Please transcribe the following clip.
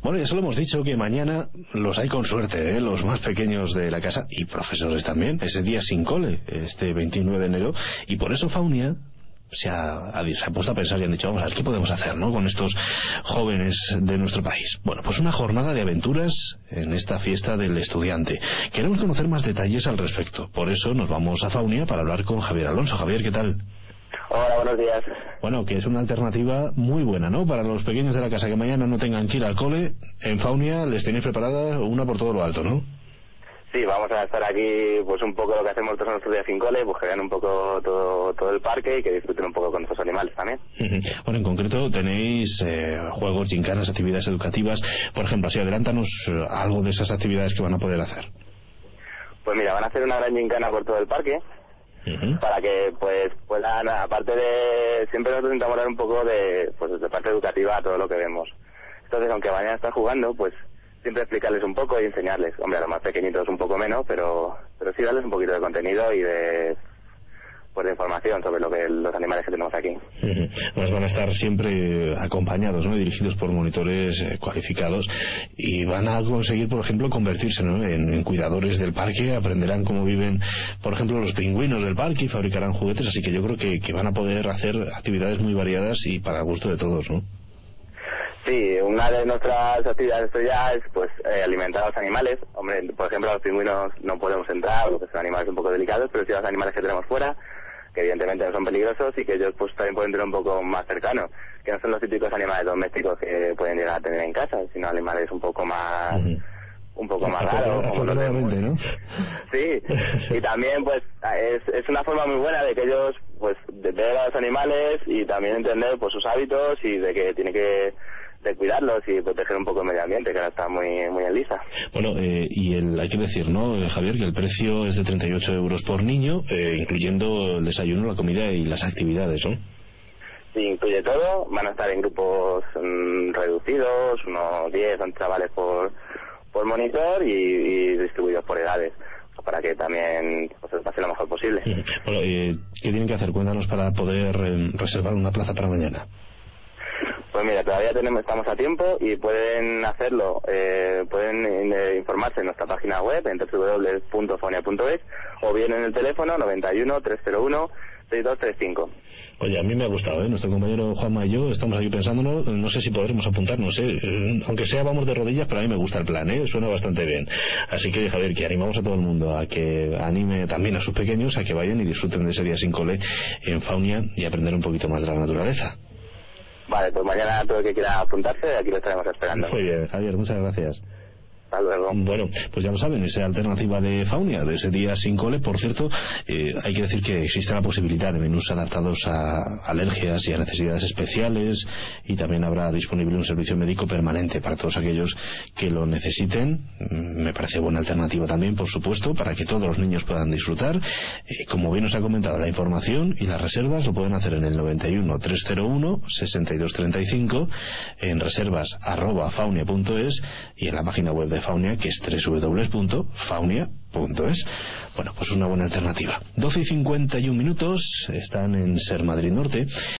Bueno, ya se lo hemos dicho que mañana los hay con suerte, los más pequeños de la casa y profesores también. Ese día sin cole, este 29 de enero, y por eso Faunia se ha puesto a pensar y han dicho, vamos a ver qué podemos hacer, ¿no?, con estos jóvenes de nuestro país. Bueno, pues una jornada de aventuras en esta fiesta del estudiante. Queremos conocer más detalles al respecto. Por eso nos vamos a Faunia para hablar con Javier Alonso. Javier, ¿qué tal? Hola, buenos días. Bueno, que es una alternativa muy buena, ¿no?, para los pequeños de la casa que mañana no tengan que ir al cole. En Faunia les tenéis preparada una por todo lo alto, ¿no? Sí, vamos a estar aquí, pues un poco lo que hacemos todos nuestros días sin cole, pues que vean un poco todo el parque y que disfruten un poco con nuestros animales también. Bueno, en concreto tenéis juegos, gincanas, actividades educativas. Por ejemplo, así adelántanos algo de esas actividades que van a poder hacer. Pues mira, van a hacer una gran gincana por todo el parque, para que pues puedan, aparte de, siempre nosotros intentamos dar un poco de parte educativa a todo lo que vemos. Entonces, aunque vayan a estar jugando, pues siempre explicarles un poco y enseñarles. Hombre, a los más pequeñitos un poco menos, pero sí darles un poquito de contenido y de información sobre los animales que tenemos aquí. Pues van a estar siempre acompañados, ¿no?, dirigidos por monitores cualificados, y van a conseguir, por ejemplo, convertirse, ¿no?, en cuidadores del parque. Aprenderán cómo viven, por ejemplo, los pingüinos del parque y fabricarán juguetes. Así que yo creo que van a poder hacer actividades muy variadas y para el gusto de todos, ¿no? Sí, una de nuestras actividades ya es pues alimentar a los animales. Hombre, por ejemplo, a los pingüinos no podemos entrar porque son animales un poco delicados, pero sí a los animales que tenemos fuera, que evidentemente no son peligrosos y que ellos pues también pueden tener un poco más cercanos, que no son los típicos animales domésticos que pueden llegar a tener en casa, sino animales un poco más más raros, como los vemos, ¿no? Sí, y también pues es una forma muy buena de que ellos pues de ver a los animales y también entender pues sus hábitos y de que tiene que de cuidarlos y proteger un poco el medio ambiente, que ahora está muy en lisa. Bueno, y hay que decir, ¿no, Javier, que el precio es de 38 euros por niño, incluyendo el desayuno, la comida y las actividades, ¿no? Sí, incluye todo. Van a estar en grupos reducidos, unos 10 chavales por monitor y distribuidos por edades, para que también pues, pase lo mejor posible. Bueno, ¿qué tienen que hacer? Cuéntanos para poder reservar una plaza para mañana. Pues mira, todavía estamos a tiempo y pueden hacerlo, pueden informarse en nuestra página web en www.faunia.es o bien en el teléfono 91 301 6235. Oye, a mí me ha gustado, nuestro compañero Juanma y yo estamos aquí pensándolo, no sé si podremos apuntarnos, aunque sea vamos de rodillas, pero a mí me gusta el plan, suena bastante bien. Así que, Javier, que animamos a todo el mundo a que anime también a sus pequeños a que vayan y disfruten de ese día sin cole en Faunia y aprender un poquito más de la naturaleza. Vale, pues mañana todo el que quiera apuntarse, aquí lo estaremos esperando. Muy bien, Javier, muchas gracias. Hasta luego. Bueno, pues ya lo saben, esa alternativa de Faunia, de ese día sin cole. Por cierto, hay que decir que existe la posibilidad de menús adaptados a alergias y a necesidades especiales, y también habrá disponible un servicio médico permanente para todos aquellos que lo necesiten. Me parece buena alternativa también, por supuesto, para que todos los niños puedan disfrutar. Como bien os ha comentado, la información y las reservas lo pueden hacer en el 91 301 6235, en reservas@faunia.es y en la página web de Faunia, que es www.faunia.es. Bueno, pues una buena alternativa. 12:51 están en Ser Madrid Norte.